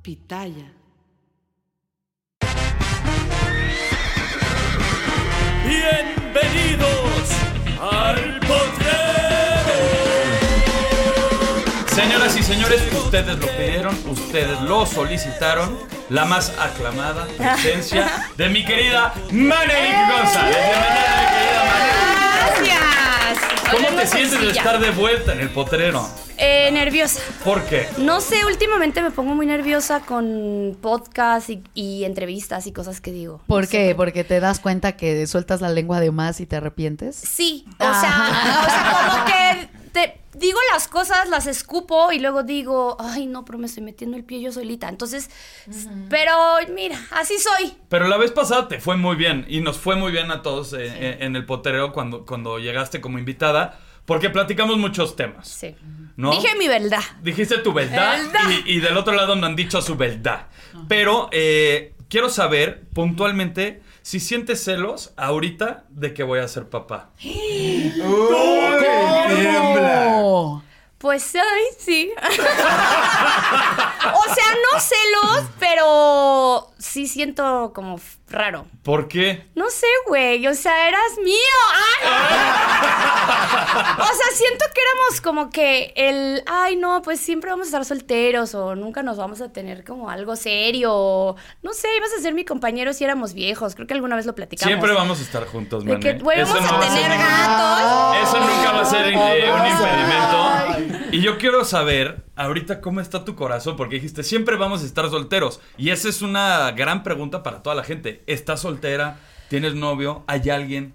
Pitaya. Bienvenidos al Potrero. Señoras y señores, ustedes lo pidieron, ustedes lo solicitaron. La más aclamada presencia de mi querida Manelik González. Bienvenida, mi querida Manelik. Gracias. ¿Cómo te sientes de estar de vuelta en el Potrero? Nerviosa. ¿Por qué? No sé, últimamente me pongo muy nerviosa con podcasts y entrevistas y cosas que digo. ¿Por No qué? sé. ¿Porque te das cuenta que sueltas la lengua de más y te arrepientes? Sí, o sea, como que te digo las cosas, las escupo y luego digo, ay, no, pero me estoy metiendo el pie yo solita. Entonces, pero mira, así soy. Pero la vez pasada te fue muy bien y nos fue muy bien a todos en el Potrero cuando llegaste como invitada, porque platicamos muchos temas. Sí. ¿No? Dije mi verdad. Dijiste tu verdad y del otro lado no han dicho su verdad. Pero quiero saber puntualmente si sientes celos ahorita de que voy a ser papá. ¡Oh! Pues, ay, sí. O sea, no celos, pero sí siento como raro. ¿Por qué? No sé, güey, o sea, eras mío. ¡Ay! O sea, siento que éramos como que ay, no, pues siempre vamos a estar solteros o nunca nos vamos a tener como algo serio. O, no sé, ibas a ser mi compañero si éramos viejos. Creo que alguna vez lo platicamos. Siempre vamos a estar juntos, De que Mané. vamos Eso no a va tener ser gatos. Eso nunca va a ser un impedimento. Y yo quiero saber ahorita cómo está tu corazón, porque dijiste, siempre vamos a estar solteros. Y esa es una gran pregunta para toda la gente. ¿Estás soltera? ¿Tienes novio? ¿Hay alguien?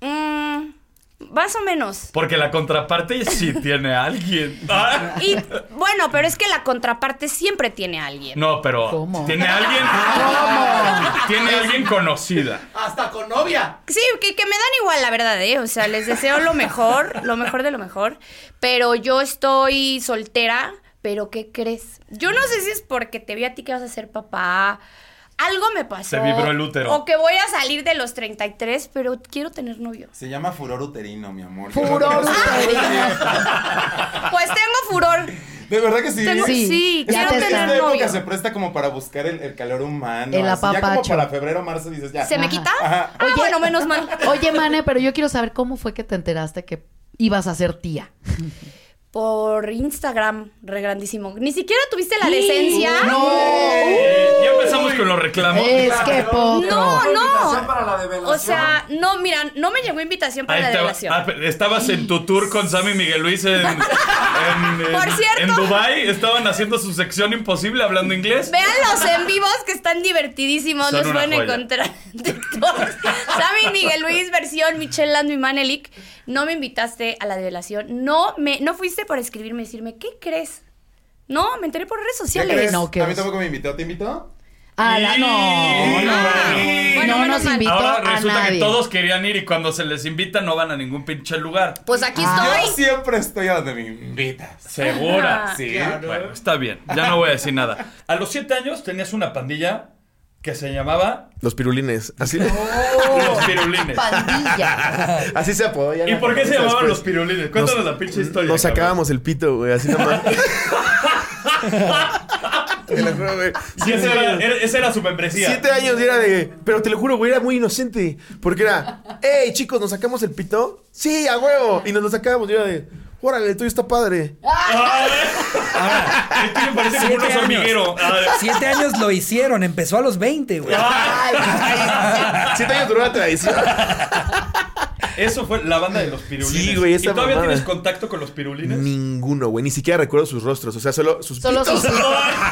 Más o menos. Porque la contraparte sí tiene a alguien. Y bueno, pero es que la contraparte siempre tiene a alguien. No, pero ¿Cómo? ¿tiene a alguien? ¿Cómo? ¿Tiene a alguien conocida? ¡Hasta con novia! Sí, que me dan igual, la verdad, ¿eh? O sea, les deseo lo mejor de lo mejor. Pero yo estoy soltera, pero ¿qué crees? Yo no sé si es porque te vi a ti que vas a ser papá. Algo me pasó. Se vibró el útero. O que voy a salir de los 33, pero quiero tener novio. Se llama furor uterino, mi amor. Furor uterino. Pues tengo furor. ¿De verdad que sí? Sí, ya quiero te tener Esta novio. época se presta como para buscar el calor humano. El así. Ya como apapacho. para febrero, marzo dices ya. ¿Se me quita? Ajá. Ah, bueno, menos mal. Oye, Mane, pero yo quiero saber cómo fue que te enteraste que ibas a ser tía. Por Instagram, re grandísimo. Ni siquiera tuviste la decencia. Ya empezamos con los reclamos. Es que poco. No. Para la develación. O sea, no, mira, no me llegó invitación para Ahí la estaba- develación. estabas en tu tour con Sammy y Miguel Luis en Por cierto. en Dubái. Estaban haciendo su sección imposible hablando inglés. Vean los en vivos que están divertidísimos. Son Los una pueden joya. encontrar en TikTok. Sammy y Miguel Luis, versión Michelle Lando y Manelik. No me invitaste a la develación. No fuiste por escribirme y decirme, ¿qué crees? No, me enteré por redes ¿Qué sociales. crees? No, ¿qué A mí es? tampoco me invitó. ¿Te invitó? No. Bueno, No menos nos mal. invitó Ahora a resulta que nadie. todos querían ir y cuando se les invita no van a ningún pinche lugar. Pues aquí Yo estoy. siempre estoy a donde me invitas. ¿Segura? Sí. Bueno, está bien. Ya no voy a decir nada. A los 7 años tenías una pandilla que se llamaba Los pirulines. Así, Los Pirulines. Pandilla. así se apodó. ya ¿Y no por qué se después. llamaban Los Pirulines? Cuéntanos Nos- la pinche historia. Nos cabrón. sacábamos el pito, güey, así nomás. Te lo juro, güey. Sí, esa era su membresía. 7 años y era de... Pero te lo juro, güey, era muy inocente. Porque era... ¡Ey, chicos, ¿nos sacamos el pito? ¡Sí, a huevo! Y nos lo sacábamos y era de... ¡Órale, el tuyo está padre! El tuyo parece como un 7 oso años. hormiguero. 7 años lo hicieron, empezó a los 20, güey. 7 años duró la tradición. Eso fue la banda de Los Pirulines. Sí, güey, esa ¿Y todavía mamada. tienes contacto con Los Pirulines? Ninguno, güey. Ni siquiera recuerdo sus rostros. O sea, solo sus Solo pitos. sus...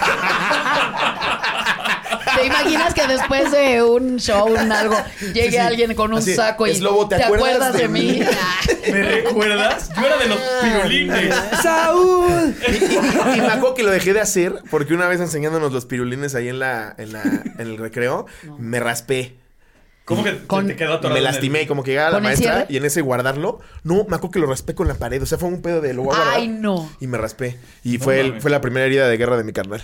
¿Te imaginas que después de un show, algo, llegue Sí, sí. alguien con un Así, saco y es lobo, ¿te acuerdas de de mí? mí? ¿Me recuerdas? Yo era de Los Pirulines. ¡Saúl! Y me acuerdo que lo dejé de hacer porque una vez enseñándonos los pirulines ahí en el recreo, me raspé. ¿Cómo que Con- te quedó atorado? Me en el- lastimé y como que llegaba la ¿Con el maestra cierre? y en ese guardarlo, no, me acuerdo que lo raspé con la pared. O sea, fue un pedo de lo voy a guardar. Ay, no. Y me raspé. Y No fue, mames. fue la primera herida de guerra de mi carnal.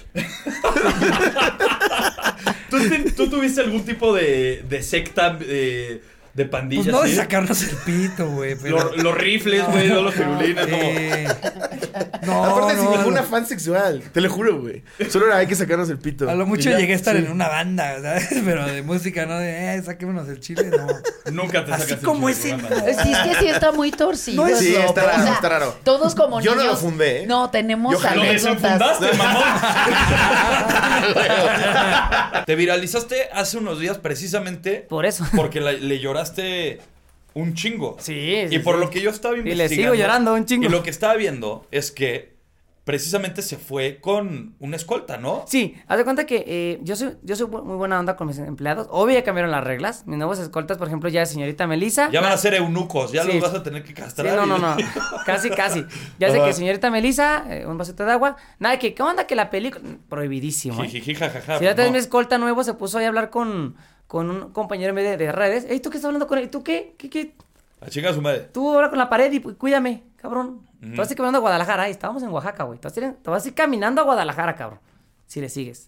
¿Tú tuviste algún tipo de secta de pandilla. Pues no de ¿sí? sacarnos el pito, güey. Pero... Los rifles, güey, no los pirulines, como... No, Aparte, sin no, ningún no. afán sexual. Te lo juro, güey. Solo era hay que sacarnos el pito. A lo mucho Y ya, llegué a estar sí. en una banda, ¿sabes? Pero de música, ¿no? De, saquémonos el chile, no. Nunca te Así sacas el como chile, ese, ¿no? Sí, es que sí está muy torcido. No es- Sí, eso, está pero, raro, está raro. Todos como Yo no niños. lo fundé, ¿eh? No, tenemos Yo Lo anécdotas. desenfundaste, mamón. Te viralizaste hace unos días precisamente Por eso. porque le lloraste un chingo. Sí, sí, Y por sí. lo que yo estaba Y le investigando. sigo llorando un chingo. Y lo que estaba viendo es que precisamente se fue con una escolta, ¿no? Sí, haz de cuenta que yo soy muy buena onda con mis empleados. Obvio ya cambiaron las reglas. Mis nuevos escoltas, por ejemplo, ya es señorita Melissa. Ya van a ser eunucos, ya Sí. los vas a tener que Sí, castrar. no. Casi. Ya sé Ajá. que señorita Melissa, un vasito de agua. Nada, ¿qué onda? Que la película... Prohibidísimo, ¿eh? Jijiji, jajaja. Si ya tenés no. mi escolta nuevo, se puso ahí a hablar con un compañero en vez de redes. Ey, ¿tú qué estás hablando con él? ¿Y tú qué? ¿Qué? A chingar a su madre. Tú habla con la pared y cuídame, cabrón. Ujú. Te vas a ir caminando a Guadalajara. Ahí estábamos en Oaxaca, güey. Te vas a ir caminando a Guadalajara, cabrón. Si le sigues.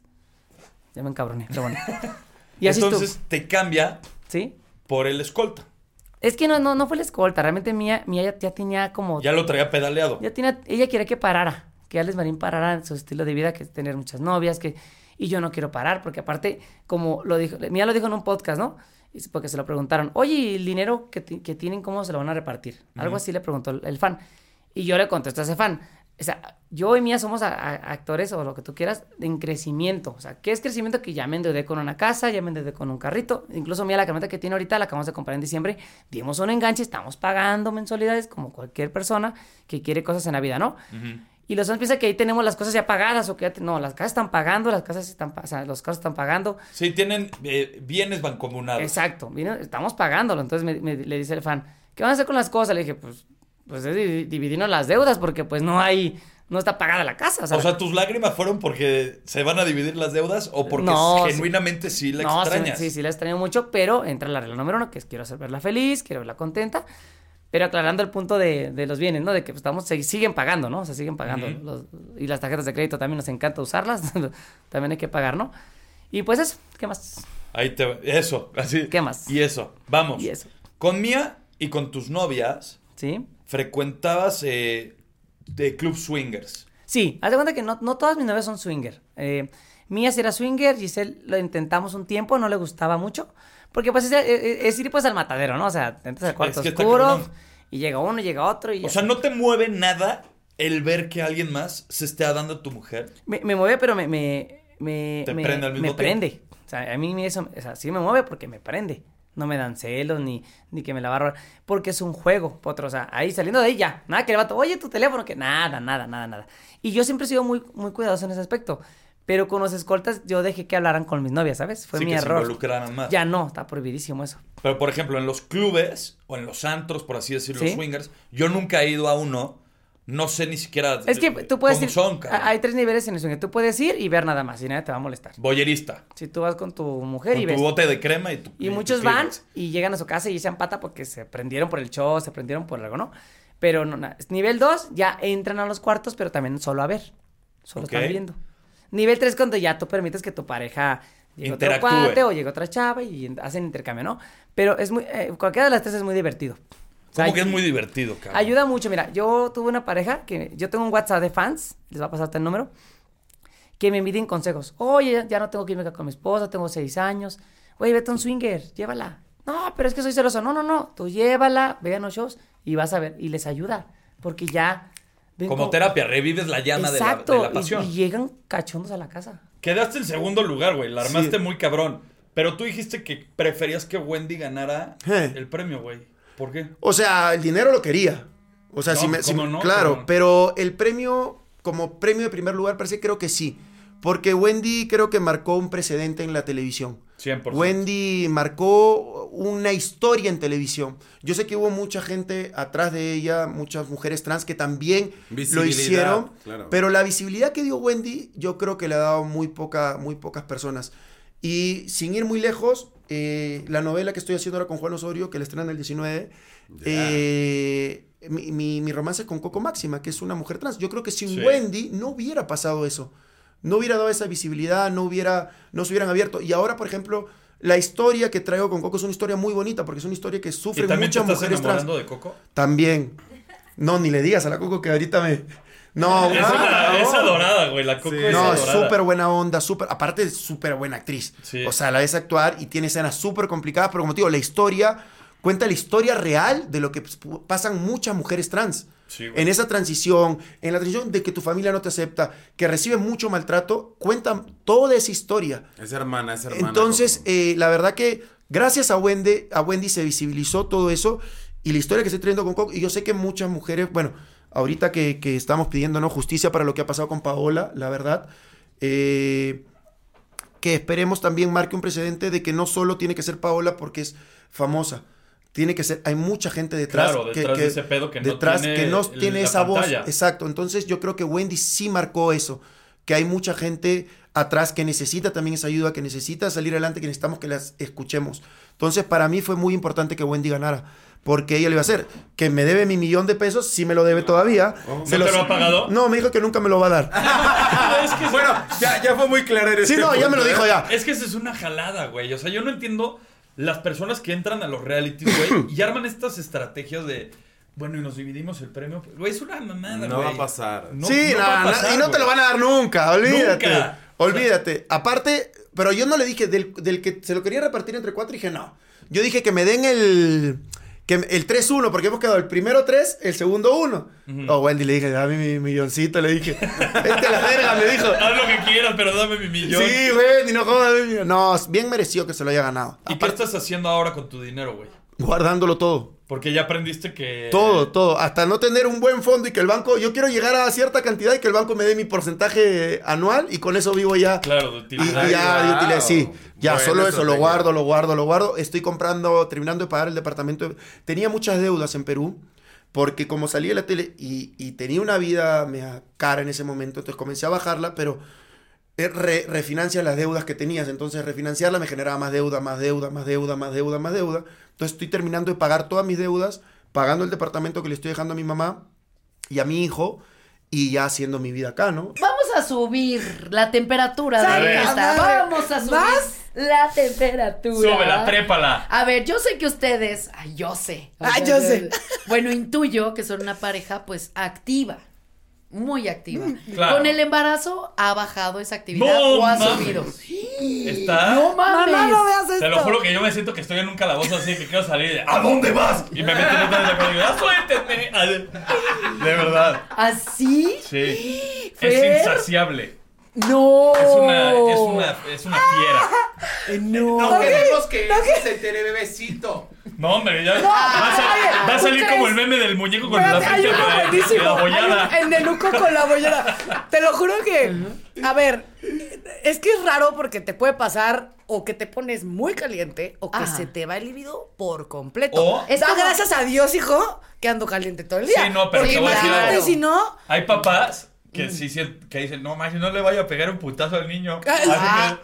Ya me encabroné, pero bueno. Y así Entonces estuvo. te cambia ¿Sí? por el escolta. Es que no fue la escolta. Realmente Mía ya tenía como... Ya lo traía pedaleado. Ella quería que parara. Que Alex Marín parara en su estilo de vida, que es tener muchas novias, y yo no quiero parar, porque aparte, como lo dijo, Mía lo dijo en un podcast, ¿no? Porque se lo preguntaron, oye, ¿y el dinero que tienen, cómo se lo van a repartir? Algo así le preguntó el fan. Y yo le contesté a ese fan. O sea, yo y Mía somos actores o lo que tú quieras en crecimiento. O sea, ¿qué es crecimiento? Que ya me endeudé con una casa, ya me endeudé con un carrito. Incluso Mía, la camioneta que tiene ahorita, la acabamos de comprar en diciembre. Dimos un enganche, estamos pagando mensualidades como cualquier persona que quiere cosas en la vida, ¿no? Y los fans piensan que ahí tenemos las cosas ya pagadas o que no, las casas están pagando, los carros están pagando. Sí, tienen bienes mancomunados. Exacto, estamos pagándolo. Entonces le dice el fan, ¿qué van a hacer con las cosas? Le dije, pues es dividirnos las deudas porque pues no está pagada la casa. O sea, ¿tus lágrimas fueron porque se van a dividir las deudas o porque No, genuinamente sí la no, extrañas? Sí, la extraño mucho, pero entra la regla número 1, que es quiero hacer verla feliz, quiero verla contenta, pero aclarando el punto de los bienes, ¿no? De que pues, siguen pagando, ¿no? O sea, siguen pagando. Y las tarjetas de crédito también nos encanta usarlas, también hay que pagar, ¿no? Y pues eso, ¿qué más? Eso, así. ¿Qué más? Y eso, vamos. Y eso. Con Mía y con tus novias, ¿Sí? frecuentabas de club swingers. Sí, haz de cuenta que no todas mis novias son swinger. Mía sí era swinger, Giselle lo intentamos un tiempo, no le gustaba mucho, porque pues es ir pues al matadero, ¿no? O sea, entras al cuarto Es que está oscuro cabrón. y llega uno, llega otro y... O sea, ¿no te mueve nada el ver que alguien más se esté dando a tu mujer? Me mueve, pero me prende al mismo me tiempo. prende. O sea, a mí eso, o sea, sí me mueve porque me prende. No me dan celos ni que me la va a robar. Porque es un juego, potro. O sea, ahí saliendo de ahí ya. Nada que le vato, oye, tu teléfono, que nada. Y yo siempre he sido muy, muy cuidadoso en ese aspecto. Pero con los escoltas yo dejé que hablaran con mis novias, ¿sabes? Fue Sí, mi que se error. involucraran más. Ya no, está prohibidísimo eso. Pero, por ejemplo, en los clubes o en los antros, por así decirlo, ¿Sí? los swingers, yo nunca he ido a uno. No sé ni siquiera Es que tú puedes cómo ir. son, cabrón. Hay 3 niveles en el swinger. Tú puedes ir y ver nada más y nadie te va a molestar. Boyerista. Si tú vas con tu mujer Con y tu ves. bote de crema y tu... Y tus muchos van Kleenex. y llegan a su casa y echan pata porque se prendieron por el show, se prendieron por algo, ¿no? Pero no, nivel 2 ya entran a los cuartos, pero también solo a ver. Solo Ok. están viendo. Nivel 3 cuando ya tú permites que tu pareja llegue otro Interactúe. cuate o llegue otra chava y hacen intercambio, ¿no? Pero es muy... cualquiera de las tres es muy divertido. O sea, Como que es muy divertido, cabrón. ayuda mucho. Mira, yo tuve una pareja que... Yo tengo un WhatsApp de fans, les va a pasar hasta el número, que me piden consejos. Oye, ya no tengo química con mi esposa, tengo 6 años. Oye, vete a un swinger, llévala. No, pero es que soy celoso. No, tú llévala, vean los shows y vas a ver. Y les ayuda, porque ya... ven Como terapia, revives la llama de Exacto, la pasión. y llegan cachondos a la casa. Quedaste en segundo lugar, güey. La armaste Sí. muy cabrón. Pero tú dijiste que preferías que Wendy ganara el premio, güey. ¿Por qué? O sea, el dinero lo quería. O sea, No, ¿cómo no? claro, ¿Cómo no? pero el premio, como premio de primer lugar, parece creo que sí. Porque Wendy creo que marcó un precedente en la televisión. 100%. Wendy marcó una historia en televisión. Yo sé que hubo mucha gente atrás de ella, muchas mujeres trans que también lo Visibilidad, hicieron. claro. Pero la visibilidad que dio Wendy, yo creo que le ha dado muy pocas personas. Y sin ir muy lejos, la novela que estoy haciendo ahora con Juan Osorio, que le estrenan el 19, mi romance con Coco Máxima, que es una mujer trans. Yo creo que sin Sí. Wendy no hubiera pasado eso. No hubiera dado esa visibilidad, no se hubieran abierto. Y ahora, por ejemplo, la historia que traigo con Coco es una historia muy bonita, porque es una historia que ¿Y sufren también te muchas estás mujeres trans. enamorando de Coco? También. No, ni le digas a la Coco que ahorita me... No, Es adorada, güey. La Coco es no, adorada. súper buena onda, aparte es súper buena actriz. Sí. O sea, la ves actuar y tiene escenas súper complicadas, pero como te digo, la historia cuenta la historia real de lo que pasan muchas mujeres trans. Sí, güey. En esa transición, en la transición de que tu familia no te acepta, que reciben mucho maltrato, cuentan toda esa historia. Es hermana. Entonces, Coco. la verdad que gracias a Wendy se visibilizó todo eso y la historia que estoy trayendo con Coco, y yo sé que muchas mujeres, bueno, ahorita que estamos pidiendo, ¿no?, justicia para lo que ha pasado con Paola, la verdad, que esperemos también marque un precedente de que no solo tiene que ser Paola porque es famosa, tiene que ser, hay mucha gente detrás, Claro, detrás de ese pedo que no tiene la esa voz, pantalla. exacto. Entonces yo creo que Wendy sí marcó eso, que hay mucha gente atrás que necesita también esa ayuda, que necesita salir adelante, que necesitamos que las escuchemos. Entonces para mí fue muy importante que Wendy ganara, porque ella le iba a hacer, que me debe mi $1,000,000, sí me lo debe todavía. ¿No te lo ha pagado? No, me dijo que nunca me lo va a dar. Es que Bueno, ya fue muy claro en Sí, no, ya me lo dijo ya. Es que esa es una jalada, güey. O sea, yo no entiendo las personas que entran a los realities, güey, y arman estas estrategias de, bueno, y nos dividimos el premio. Güey, es una mamada, güey. No va a pasar. No, Sí, no va a no, pasar, y no te güey. lo van a dar nunca, olvídate. Nunca. Olvídate. Aparte, pero yo no le dije, del que se lo quería repartir entre 4, dije no. Yo dije que me den el 3-1, porque hemos quedado el primero 3, el segundo 1. Oh, Wendy, le dije, dame mi milloncito, le dije. Vete a la verga, me dijo. Haz lo que quieras, pero dame mi millón. Sí, Wendy, no jodas. No, bien merecido que se lo haya ganado. ¿Y qué estás haciendo ahora con tu dinero, güey? Guardándolo todo. Porque ya aprendiste que... Todo. Hasta no tener un buen fondo y que el banco... Yo quiero llegar a cierta cantidad y que el banco me dé mi porcentaje anual y con eso vivo ya. Claro, de Y utilidad. ya, de utilidad, sí. Ya, Buena solo eso, lo estrategia. guardo. Estoy terminando de pagar el departamento. Tenía muchas deudas en Perú, porque como salí de la tele y tenía una vida media cara en ese momento, entonces comencé a bajarla, pero refinancias las deudas que tenías. Entonces refinanciarla me generaba más deuda. Entonces estoy terminando de pagar todas mis deudas, pagando el departamento que le estoy dejando a mi mamá y a mi hijo, y ya haciendo mi vida acá, ¿no? Vamos a subir la temperatura de ver. esta. Vamos a subir la temperatura. Súbela, trépala. A ver, yo sé que ustedes... Ay, yo sé. Yo sé. Bueno, intuyo que son una pareja, pues, activa. Muy activa. Claro. Con el embarazo, ¿ha bajado esa actividad No o ha mames. subido? Está... ¡No mames! Mamá, no veas esto. Te lo juro que yo me siento que estoy en un calabozo así que quiero salir de ¿a dónde vas? Y me meten otra vez la y digo, suéltenme. De verdad. ¿Así? Sí. Fer. Es insaciable. ¡No! Es una fiera. No queremos que se entere, bebecito. No, hombre, ya va a salir ¿tú como crees? el meme del muñeco con la Espérate, hay frente uno de la buenísimo. bollada. Hay el nenuco con la bollada. Te lo juro que, a ver, es que es raro porque te puede pasar o que te pones muy caliente o que Ajá. se te va el libido por completo. O- Es como- gracias a Dios, hijo, que ando caliente todo el día. Sí, no, pero porque te voy a decir imagínate algo. si no. Hay papás que sí que dicen, no, más no le vaya a pegar un putazo al niño. Ah.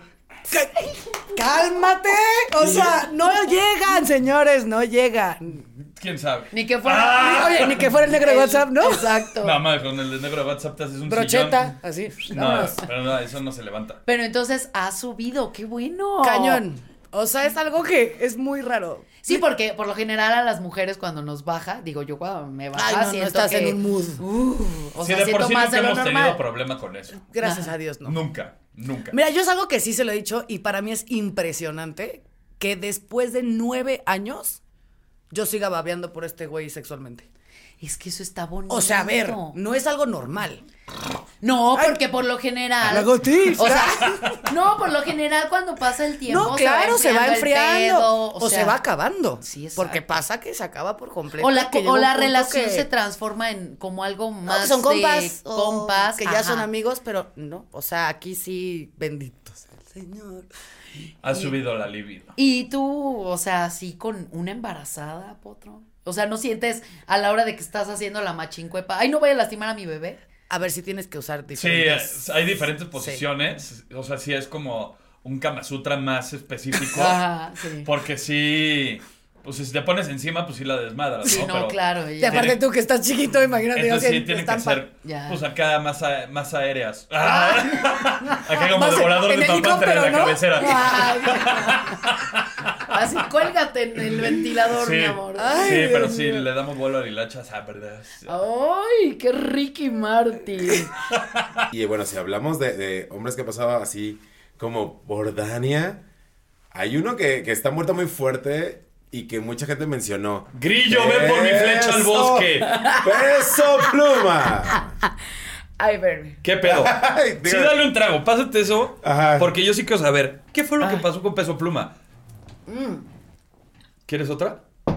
Cálmate. O sea, no llegan, señores, no llegan. ¿Quién sabe? Ni que fuera... Oye, ni que fuera el negro de WhatsApp, ¿no? Exacto. No, más con el de negro de WhatsApp te haces un Brocheta, así. sillón. No, vámonos. pero no, eso no se levanta. Pero entonces ha subido, qué bueno. Cañón. O sea, es algo que es muy raro. Sí, porque por lo general a las mujeres cuando nos baja, digo yo cuando me baja Ay, no, no siento estás que, en un mood. o Sí, sea, de por siento sí más nunca de lo hemos tenido normal. problema con eso. Gracias a Dios, no. Nunca. Mira, yo es algo que sí se lo he dicho y para mí es impresionante que después de 9 años yo siga babeando por este güey sexualmente. Es que eso está bonito. O sea, a ver, no es algo normal. No, porque por lo general. Hago tips. O sea, no, por lo general cuando pasa el tiempo. No, claro, se va el enfriando. pedo, o sea, se va acabando. Sí, exacto. Porque pasa que se acaba por completo. O la, que llega o un la punto relación que- se transforma en como algo No, más que son compas. de compas. Que ya ajá. son amigos, pero no. O sea, aquí sí, bendito sea el Señor. Ha subido la libido. Y tú, o sea, sí con una embarazada, Potro. O sea, ¿no sientes a la hora de que estás haciendo la machincuepa? Ay, no voy a lastimar a mi bebé. A ver si tienes que usar Sí, diferentes. hay diferentes posiciones. O sea, sí es como un Kama Sutra más específico. Ajá, sí. Porque sí. pues si te pones encima, pues sí la desmadras, Sí, ¿no? no, Pero claro. Y aparte tú que estás chiquito, imagínate. entonces sí así, tienen que estampa. ser, Ya. pues acá más aéreas. Acá como Más de volador en de papantla en helicóptero, la ¿no? cabecera. Así, cuélgate en el ventilador, Sí, mi amor. Ay, sí, pero Dios sí, mío. le damos vuelo a la hilacha, ¿verdad? Ay, qué Ricky Martin. Y bueno, si hablamos de hombres que pasaba así como por Dania, hay uno que está muerto muy fuerte y que mucha gente mencionó. Grillo, ven por mi flecha al Eso. bosque. ¡Peso Pluma! Ay, baby. ¿Qué pedo? Ay, Sí, digo- dale un trago, pásate eso. Ajá. Porque yo sí quiero saber, ¿qué fue lo que pasó con Peso Pluma? ¿Quieres otra?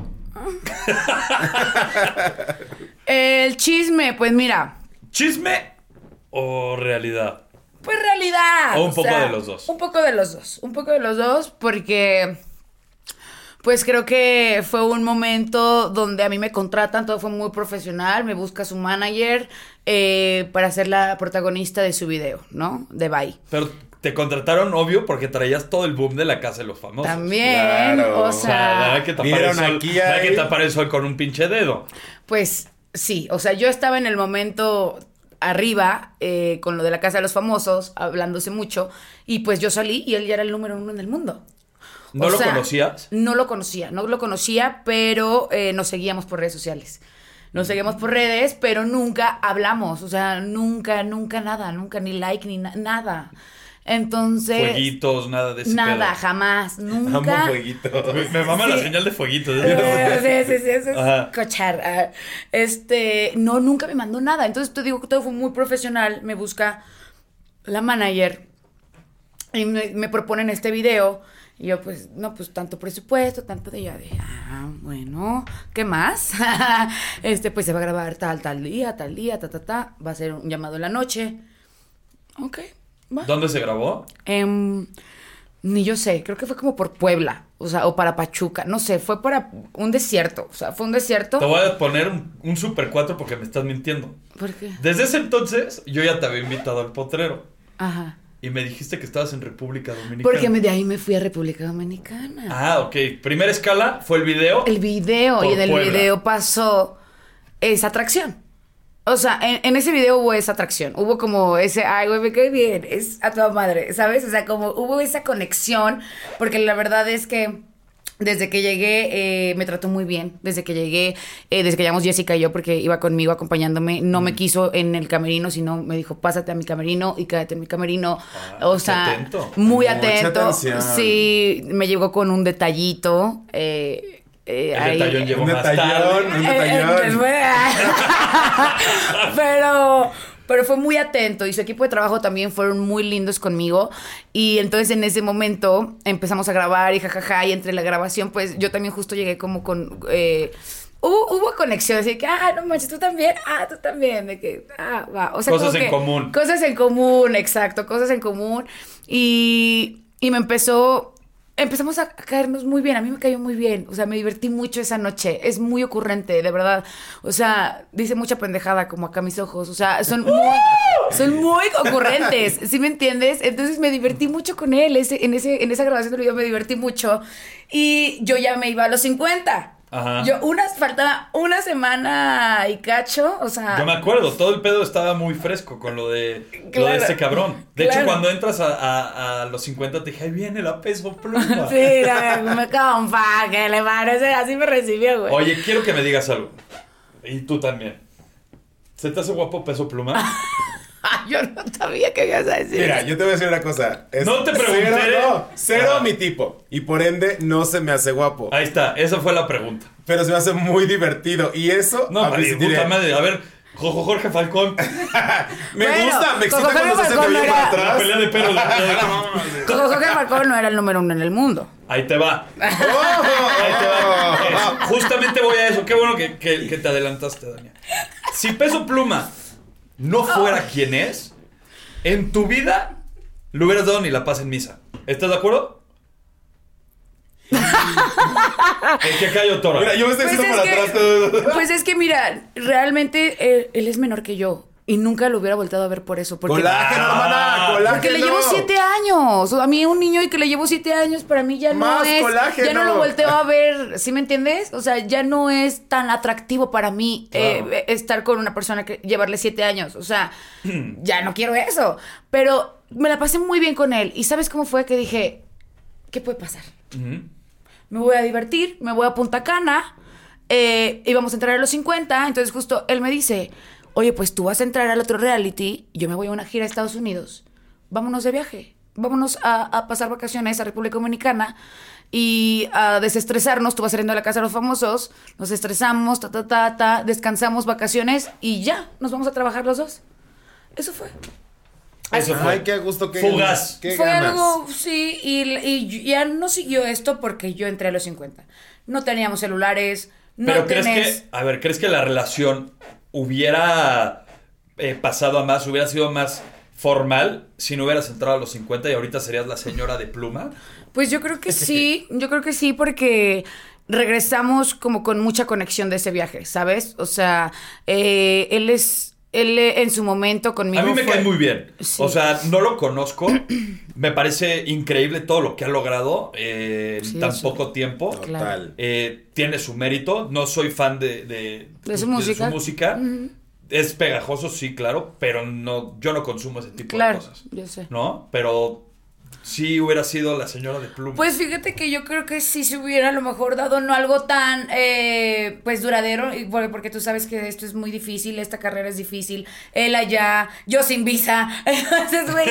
El chisme, pues mira, ¿Chisme o realidad? pues realidad. O un poco de los dos. Un poco de los dos, porque pues creo que fue un momento donde a mí me contratan, todo fue muy profesional, me busca su manager para ser la protagonista de su video, ¿no? De Bye. Pero te contrataron, obvio, porque traías todo el boom de la Casa de los Famosos. También, Claro. o O sea, no sea, hay que tapar Vieron el sol, aquí no hay que ahí. tapar el sol con un pinche dedo. pues sí, o sea, yo estaba en el momento arriba con lo de la Casa de los Famosos, hablándose mucho, y pues yo salí y él ya era el número 1 en el mundo. ¿No O lo sea, conocías? No lo conocía, pero nos seguíamos por redes sociales. Nos seguíamos por redes, pero nunca hablamos, o sea, nunca nada, nunca ni like ni nada. Entonces, Fueguitos, nada de ese nada, pedo. jamás, Amo nunca. fueguitos. Me mama la Sí. señal de fueguitos. Sí, eso es Ajá. cochar. No, nunca me mandó nada. Entonces te digo que todo fue muy profesional. Me busca la manager y me proponen este video. Y yo, pues, no, pues tanto presupuesto, tanto de ya de, bueno, ¿qué más? Pues se va a grabar tal día, va a ser un llamado en la noche. Ok, va. ¿Dónde se grabó? Ni yo sé, creo que fue como por Puebla, o sea, o para Pachuca, no sé, fue para un desierto, o sea, fue un desierto. Te voy a poner un Super 4 porque me estás mintiendo. ¿Por qué? Desde ese entonces, yo ya te había invitado al potrero. Ajá. Y me dijiste que estabas en República Dominicana. Porque de ahí me fui a República Dominicana. Ah, ok. Primera escala fue el video. El video, Por y en el Puebla. video pasó esa atracción. O sea, en ese video hubo esa atracción. Hubo como ese, ay, güey, me cae bien, es a toda madre, ¿sabes? O sea, como hubo esa conexión, porque la verdad es que desde que llegué me trató muy bien. Desde que llegamos Jessica y yo, porque iba conmigo acompañándome, no me quiso en el camerino, sino me dijo, pásate a mi camerino y quédate en mi camerino. O qué sea, atento. muy Mucha atento. atención. Sí, me llegó con un detallito. El ahí- detallón llegó Un más detallón, tarde. un detallón. pues, pero fue muy atento y su equipo de trabajo también fueron muy lindos conmigo. Y entonces en ese momento empezamos a grabar y jajaja. Y entre la grabación, pues yo también justo llegué como con. Hubo conexión, así que, no manches, tú también, tú también, de que, va. O sea, Cosas como en que- común. Cosas en común, exacto, cosas en común. Y empezamos a caernos muy bien, a mí me cayó muy bien, o sea, me divertí mucho esa noche, es muy ocurrente, de verdad, o sea, dice mucha pendejada como acá mis ojos, o sea, son muy ocurrentes, ¿sí me entiendes? Entonces me divertí mucho con él, en esa grabación del video me divertí mucho y yo ya me iba a los 50. Ajá. Faltaba una semana y cacho, o sea... Yo me acuerdo, todo el pedo estaba muy fresco con lo de Claro, este cabrón. De hecho, claro. cuando entras a los 50 te dije, ahí viene la Peso Pluma. Sí, me compa, que le parece, así me recibió, güey. Oye, quiero que me digas algo. Y tú también. ¿Se te hace guapo Peso Pluma? Yo no sabía que ibas a decir. Mira, yo te voy a decir una cosa. No te pregunté. Cero Ajá. mi tipo. Y por ende, no se me hace guapo. Ahí está, esa fue la pregunta. Pero se me hace muy divertido. Y eso. No, a mí María, sí tiene- puta madre. A ver, Jorge Falcón. Me Bueno, gusta, me excita Jorge cuando se hace el Falcón cabello era- para La atrás. pelea de perros. Jorge Falcón no era el número 1 en el mundo. Ahí te va. Ahí te va. Justamente voy a eso. Qué bueno que te adelantaste, Dania. Si Peso Pluma no fuera quien es, en tu vida le hubieras dado ni la paz en misa. ¿Estás de acuerdo? ¿En qué cayó Toro? Mira, yo me estoy Pues haciendo es para que- atrás todo. Pues es que mira, realmente él es menor que yo. Y nunca lo hubiera volteado a ver por eso. Porque, ¡Colágeno, hermana! ¡Colágeno! Porque le llevo 7 años. A mí un niño y que le llevo 7 años, para mí ya no ¡Más es... colágeno! Ya no lo volteo a ver, ¿sí me entiendes? O sea, ya no es tan atractivo para mí estar con una persona que llevarle 7 años. O sea, ya no quiero eso. Pero me la pasé muy bien con él. ¿Y sabes cómo fue? Que dije, ¿qué puede pasar? Me voy a divertir, me voy a Punta Cana, íbamos a entrar a los 50, entonces justo él me dice, oye, pues tú vas a entrar al otro reality y yo me voy a una gira a Estados Unidos. Vámonos de viaje, vámonos a pasar vacaciones a República Dominicana y a desestresarnos. Tú vas saliendo de la casa de los famosos, nos estresamos, descansamos, vacaciones y ya, nos vamos a trabajar los dos. Eso fue. Eso fue. Ay, qué gusto, qué Fugaz. Qué Fue ganas. algo, sí, y ya no siguió esto porque yo entré a los 50. No teníamos celulares, no Pero tenés... ¿crees que la relación hubiera pasado a más, hubiera sido más formal si no hubieras entrado a los 50 y ahorita serías la señora de pluma? Pues yo creo que sí porque regresamos como con mucha conexión de ese viaje, ¿sabes? O sea, él en su momento conmigo A mí me fue... cae muy bien. Sí. O sea, no lo conozco. Me parece increíble todo lo que ha logrado en tan sí. poco tiempo. Total. Tiene su mérito. No soy fan de su música. Es pegajoso, sí, claro, pero no, yo no consumo ese tipo Claro, de cosas. yo sé. ¿No? Pero sí hubiera sido la señora de pluma. Pues fíjate que yo creo que sí se hubiera a lo mejor dado no algo tan pues duradero, porque tú sabes que esto es muy difícil, esta carrera es difícil, él allá, yo sin visa, entonces güey,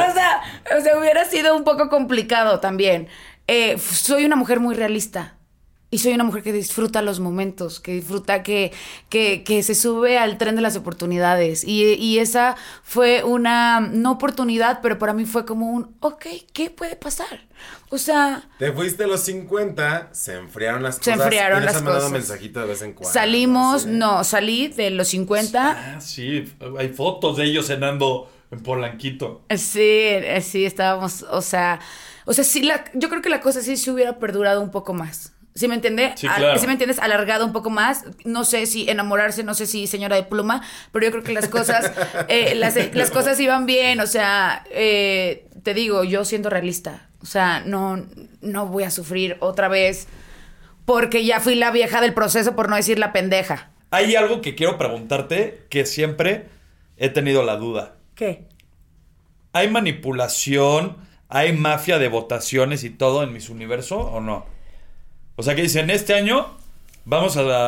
o sea, hubiera sido un poco complicado también. Soy una mujer muy realista. Y soy una mujer que disfruta los momentos, que disfruta, que se sube al tren de las oportunidades. Y esa fue una, no oportunidad, pero para mí fue como un, ok, ¿qué puede pasar? O sea... Te fuiste a los 50, se enfriaron las cosas. Se enfriaron y les las han mandado cosas. mensajito de vez en cuando. Salimos, así. no, salí de los 50. Ah, sí, hay fotos de ellos cenando en Polanquito. Sí, estábamos, o sea, sí, yo creo que la cosa sí se hubiera perdurado un poco más. ¿Sí me entiende? Sí, claro. ¿Sí me entiendes? Alargado un poco más. No sé si enamorarse, no sé si señora de pluma, pero yo creo que las cosas, las cosas iban bien. O sea, te digo, yo siendo realista, o sea, no voy a sufrir otra vez porque ya fui la vieja del proceso, por no decir la pendeja. Hay algo que quiero preguntarte que siempre he tenido la duda. ¿Qué? ¿Hay manipulación, hay mafia de votaciones y todo en Miss Universo o no? O sea, que dicen, este año va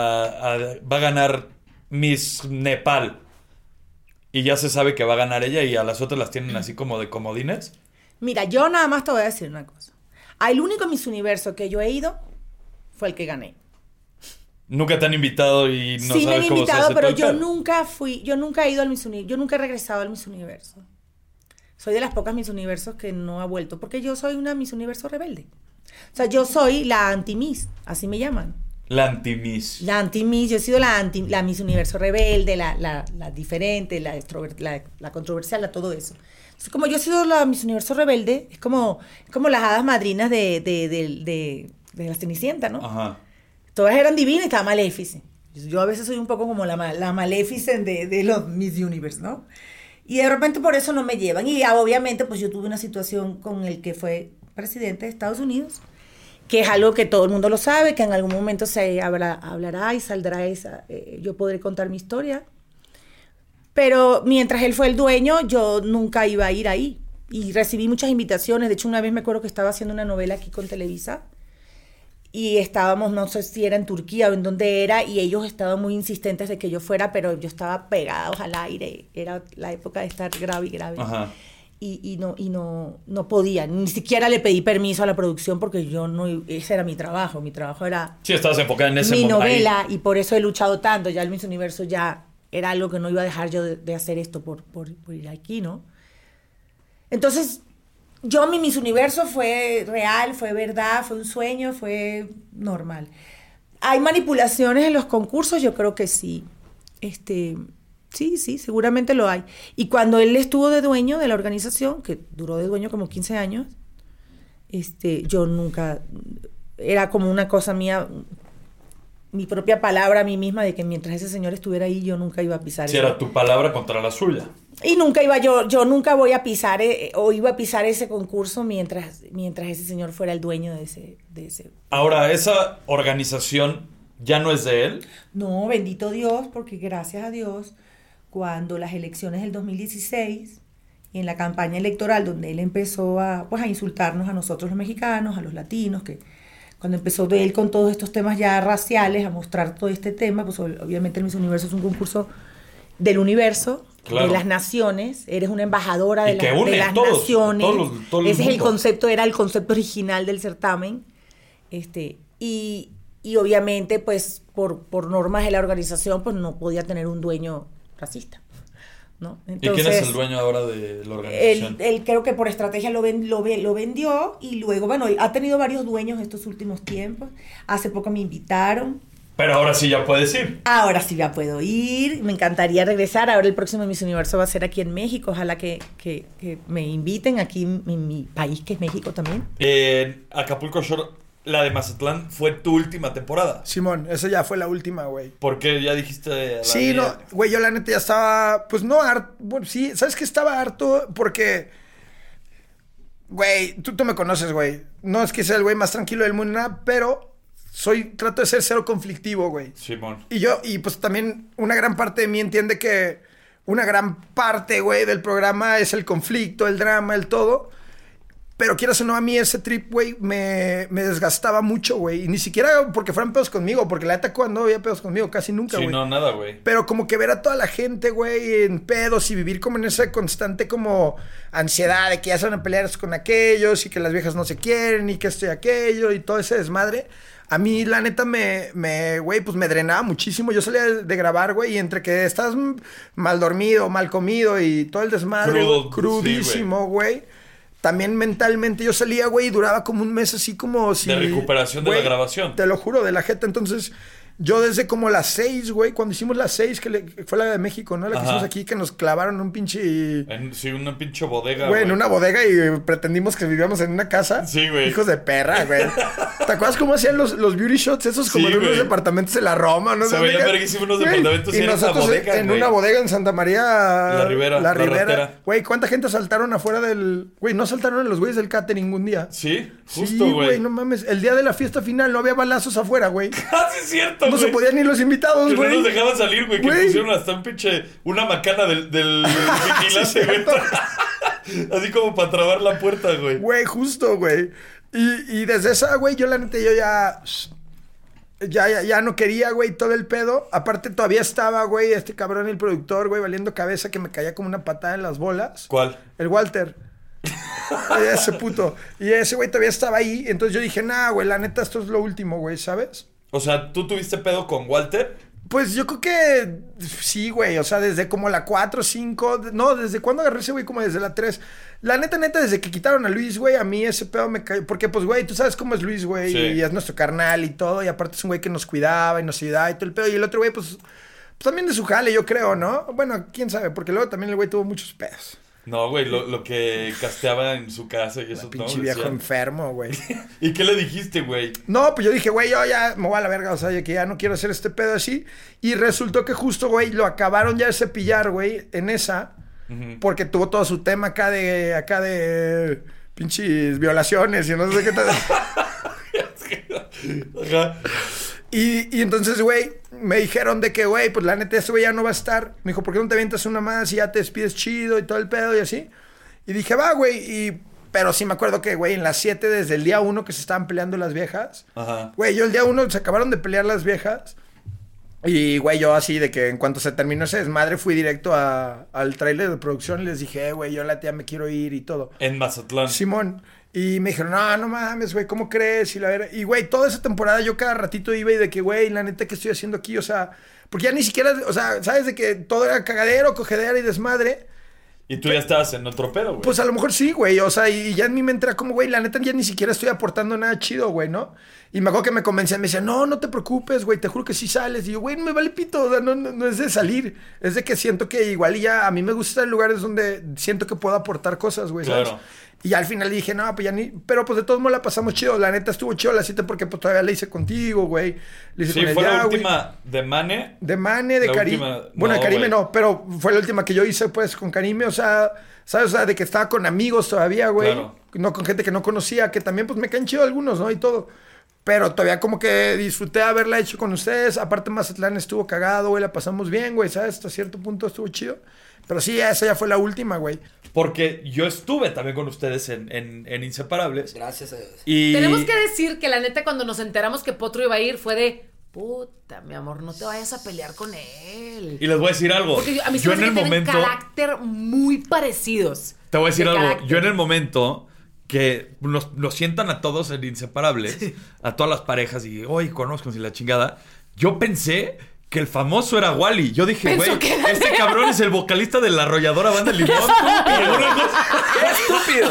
a ganar Miss Nepal. Y ya se sabe que va a ganar ella y a las otras las tienen así como de comodines. Mira, yo nada más te voy a decir una cosa. El único Miss Universo que yo he ido fue el que gané. Nunca te han invitado y no Sí, me sabes han cómo se invitado, hace pero todo el yo pedo. nunca he ido al Miss Universo, yo nunca he regresado al Miss Universo. Soy de las pocas Miss Universos que no ha vuelto, porque yo soy una Miss Universo rebelde. O sea, yo soy la anti-Miss, así me llaman. La anti-Miss. La anti-Miss, yo he sido la Miss Universo rebelde, la diferente, la controversial, todo eso. Entonces, como yo he sido la Miss Universo rebelde, es como las hadas madrinas de la Cenicienta, ¿no? Ajá. Todas eran divinas y estaba Maléfice. Yo a veces soy un poco como la Maléfice de los Miss Universe, ¿no? Y de repente por eso no me llevan. Y obviamente pues yo tuve una situación con el que fue presidente de Estados Unidos, que es algo que todo el mundo lo sabe, que en algún momento se hablará y saldrá yo podré contar mi historia. Pero mientras él fue el dueño, yo nunca iba a ir ahí. Y recibí muchas invitaciones. De hecho, una vez me acuerdo que estaba haciendo una novela aquí con Televisa. Y estábamos, no sé si era en Turquía o en dónde era, y ellos estaban muy insistentes de que yo fuera, pero yo estaba pegada al aire. Era la época de estar grave. Ajá. Y no podía. Ni siquiera le pedí permiso a la producción porque ese era mi trabajo. Mi trabajo era Sí, estabas enfocada en ese mi momento. novela, y por eso he luchado tanto. Ya el Miss Universo ya era algo que no iba a dejar yo de hacer esto por ir aquí, ¿no? Entonces, mi Miss Universo fue real, fue verdad, fue un sueño, fue normal. ¿Hay manipulaciones en los concursos? Yo creo que sí. Sí, seguramente lo hay. Y cuando él estuvo de dueño de la organización, que duró de dueño como 15 años, yo nunca... Era como una cosa mía mi propia palabra a mí misma de que mientras ese señor estuviera ahí, yo nunca iba a pisar. Si era tu palabra contra la suya. Y nunca iba yo nunca voy a pisar o iba a pisar ese concurso mientras ese señor fuera el dueño de ese. Ahora, ¿esa organización ya no es de él? No, bendito Dios, porque gracias a Dios, cuando las elecciones del 2016, en la campaña electoral donde él empezó a insultarnos a nosotros los mexicanos, a los latinos, que cuando empezó él con todos estos temas ya raciales, a mostrar todo este tema, pues obviamente el Miss Universo es un concurso del universo, claro, de las naciones, eres una embajadora de, que une de las todos, naciones. todo el Ese es el mundo. concepto, era el concepto original del certamen. Y obviamente, pues, por normas de la organización, pues no podía tener un dueño racista, ¿no? Entonces, ¿y quién es el dueño ahora de la organización? Él creo que por estrategia lo vendió y luego, bueno, ha tenido varios dueños estos últimos tiempos. Hace poco me invitaron. Pero ahora sí ya puedes ir. Ahora sí ya puedo ir. Me encantaría regresar. Ahora el próximo Miss Universo va a ser aquí en México. Ojalá que me inviten aquí en mi país, que es México también. Acapulco Shore, la de Mazatlán, fue tu última temporada. Simón, esa ya fue la última, güey. ¿Por qué? Ya dijiste... Sí, no, güey, yo la neta ya estaba, pues no harto, bueno, sí, ¿sabes qué? Estaba harto porque, güey, tú me conoces, güey. No es que sea el güey más tranquilo del mundo, nada, pero trato de ser cero conflictivo, güey. Simón. Y pues también una gran parte de mí entiende que una gran parte, güey, del programa es el conflicto, el drama, el todo. Pero quieras o no, a mí ese trip, güey, me desgastaba mucho, güey. Y ni siquiera porque fueran pedos conmigo, porque la neta cuando había pedos conmigo, casi nunca, güey. Sí, no, nada, güey. Pero como que ver a toda la gente, güey, en pedos y vivir como en esa constante como ansiedad de que ya se van a pelear con aquellos y que las viejas no se quieren y que esto y aquello y todo ese desmadre. A mí, la neta, güey, pues me drenaba muchísimo. Yo salía de grabar, güey, y entre que estás mal dormido, mal comido y todo el desmadre, crudísimo, güey. También mentalmente yo salía, güey, y duraba como un mes así como... de recuperación de la grabación. Te lo juro, de la jeta. Entonces, yo desde como las 6, güey, cuando hicimos las 6, que fue la de México, ¿no? La que hicimos aquí, que nos clavaron un pinche... Sí, una pinche bodega, güey. En una bodega y pretendimos que vivíamos en una casa. Sí, güey. Hijos de perra, güey. ¿Te acuerdas cómo hacían los beauty shots esos como en unos departamentos en la Roma? ¿No? Se veían verguísimos unos departamentos y nosotros bodega, en una bodega en Santa María... La Ribera. Güey, ¿cuánta gente asaltaron afuera del... Güey, no asaltaron a los güeyes del catering un día. Sí, justo, güey. Sí, güey, no mames. El día de la fiesta final no había balazos afuera, güey. Casi es cierto, no se podían ni los invitados, güey. No nos dejaban salir, güey. Que pusieron hasta un pinche... Una macana del vigilante, güey. Así como para trabar la puerta, güey. Güey, justo, güey. Y desde esa, güey, yo la neta, yo ya no quería, güey, todo el pedo. Aparte todavía estaba, güey, este cabrón, el productor, güey, valiendo cabeza que me caía como una patada en las bolas. ¿Cuál? El Walter. Ese puto. Y ese güey todavía estaba ahí. Entonces yo dije, nah, güey, la neta, esto es lo último, güey, ¿sabes? O sea, ¿tú tuviste pedo con Walter? Pues yo creo que sí, güey. O sea, desde como la 4, 5... No, ¿desde cuándo agarré ese güey? Como desde la 3. La neta, desde que quitaron a Luis, güey, a mí ese pedo me cayó. Porque, pues, güey, tú sabes cómo es Luis, güey. Sí. Y es nuestro carnal y todo. Y aparte es un güey que nos cuidaba y nos ayudaba y todo el pedo. Y el otro güey, pues también de su jale, yo creo, ¿no? Bueno, quién sabe. Porque luego también el güey tuvo muchos pedos. No, güey, lo que casteaba en su casa y eso, ¿no? Pinche viejo enfermo, güey. ¿Y qué le dijiste, güey? No, pues yo dije, güey, yo ya me voy a la verga, o sea, que ya no quiero hacer este pedo así. Y resultó que justo, güey, lo acabaron ya de cepillar, güey, en esa. Porque tuvo todo su tema acá de pinches violaciones y no sé qué tal. Ajá. Y entonces, güey, me dijeron de que, güey, pues la neta, ese güey ya no va a estar. Me dijo, ¿por qué no te avientas una más y ya te despides chido y todo el pedo y así? Y dije, va, güey, pero sí me acuerdo que, güey, en las 7, desde el día 1 que se estaban peleando las viejas. Ajá. Güey, yo el día 1 se acabaron de pelear las viejas. Y, güey, yo así de que en cuanto se terminó ese desmadre, fui directo al tráiler de producción y les dije, güey, yo la tía me quiero ir y todo. En Mazatlán. Simón. Y me dijeron, no mames, güey, ¿cómo crees? Y, güey, toda esa temporada yo cada ratito iba y de que, güey, la neta, ¿qué estoy haciendo aquí? O sea, porque ya ni siquiera, o sea, ¿sabes? De que todo era cagadero, cogedera y desmadre. Y tú ya estabas en otro pedo, güey. Pues a lo mejor sí, güey. O sea, y ya en mi mente era como, güey, la neta ya ni siquiera estoy aportando nada chido, güey, ¿no? Y me acuerdo que me convencían, me decían, no te preocupes, güey, te juro que sí sales. Y yo, güey, me vale pito, o sea, no es de salir. Es de que siento que igual y ya a mí me gusta estar en lugares donde siento que puedo aportar cosas, güey, ¿sabes? Claro. Y ya al final dije, no, pues ya ni... Pero pues de todos modos la pasamos chido. La neta estuvo chido la cita porque pues todavía la hice contigo, güey. La hice Sí, con el fue la Yahweh. última de Mane. De Mane, de La Karime. última- Bueno, de no, Karime güey. no, pero fue la última que yo hice, pues, con Karime. O sea, ¿sabes? O sea, de que estaba con amigos todavía, güey. Claro. No con gente que no conocía, que también, pues, me caen chido algunos, ¿no? Y todo. Pero todavía como que disfruté de haberla hecho con ustedes. Aparte, Mazatlán estuvo cagado, güey. La pasamos bien, güey, ¿sabes? Hasta cierto punto estuvo chido. Pero sí, esa ya fue la última, güey. Porque yo estuve también con ustedes en Inseparables. Gracias a Dios. Y... Tenemos que decir que la neta cuando nos enteramos que Potro iba a ir fue de... Puta, mi amor, no te vayas a pelear con él. Y les voy a decir algo. Porque a mí se Yo me en hace el que tienen momento... carácter muy parecidos. Te voy a decir de algo. carácter. Yo en el momento que nos sientan a todos en Inseparables, a todas las parejas, y hoy conozco y la chingada, yo pensé que el famoso era Wally. Yo dije, Pensó güey, que era este él. cabrón es el vocalista de la arrolladora banda Limón. ¡Qué estúpido!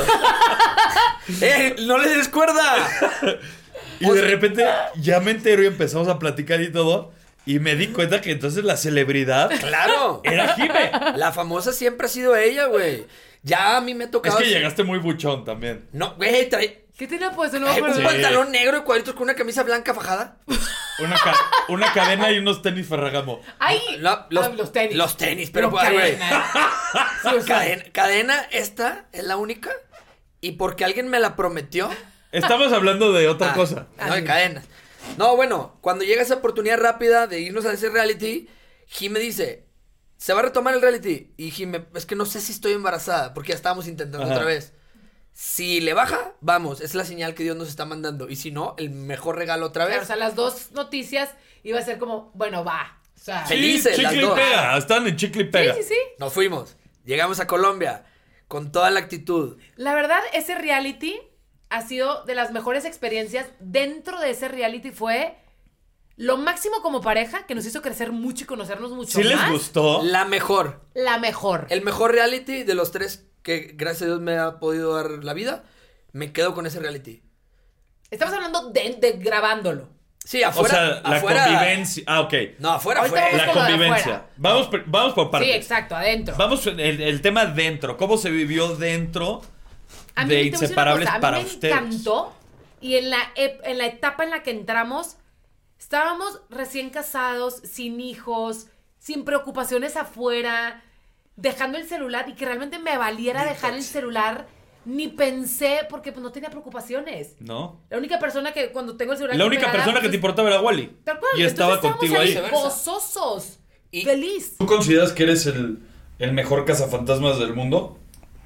¡No les des cuerda! Y de repente ya me entero y empezamos a platicar y todo. Y me di cuenta que entonces la celebridad ¡Claro! era Jime. La famosa siempre ha sido ella, güey. Ya a mí me ha Es tocado... que llegaste muy buchón también. No, güey, trae... ¿Qué tenía puesto? No me un acuerdo. pantalón negro de cuadritos con una camisa blanca fajada. Una cadena y unos tenis Ferragamo. ¡Ay! Los tenis. Los tenis, pero Pero güey. cadena. Sí, o sea, Cadena, esta es la única. Y porque alguien me la prometió. Estamos hablando de otra cosa. No, de cadenas. No, bueno, cuando llega esa oportunidad rápida de irnos a ese reality, Jim me dice, ¿se va a retomar el reality? Y Jim, es que no sé si estoy embarazada, porque ya estábamos intentando Ajá. otra vez. Si le baja, vamos, es la señal que Dios nos está mandando. Y si no, el mejor regalo otra vez. claro, o sea, las dos noticias iba a ser como, bueno, va. O sea, Felices, las Chicle y dos. pega. Están en chicle y pega. sí, sí, sí. Nos fuimos, llegamos a Colombia, con toda la actitud. La verdad, ese reality ha sido de las mejores experiencias. Dentro de ese reality fue lo máximo como pareja, que nos hizo crecer mucho y conocernos mucho ¿Sí les más. gustó? La mejor. La mejor. El mejor reality de los tres que gracias a Dios me ha podido dar la vida. Me quedo con ese reality. Estamos hablando de grabándolo. Sí, afuera. O sea, la afuera- convivencia. Ah, ok. No, afuera Ahorita fue. vamos La con lo de convivencia. afuera. Vamos por partes. Sí, exacto, adentro. Vamos el tema dentro. ¿Cómo se vivió dentro A mí de te voy a decir una Inseparables cosa, para a mí me ustedes? encantó. Y en la etapa en la que entramos, estábamos recién casados, sin hijos, sin preocupaciones afuera, dejando el celular y que realmente me valiera dejar el celular. Ni pensé, porque pues no tenía preocupaciones. ¿No? La única persona que cuando tengo el celular... La aquí única pegada, persona que pues, te importaba era Wally. tal cual. Y estaba Entonces, contigo ahí. estábamos gozosos. Y- Feliz. ¿Tú consideras que eres el mejor cazafantasmas del mundo?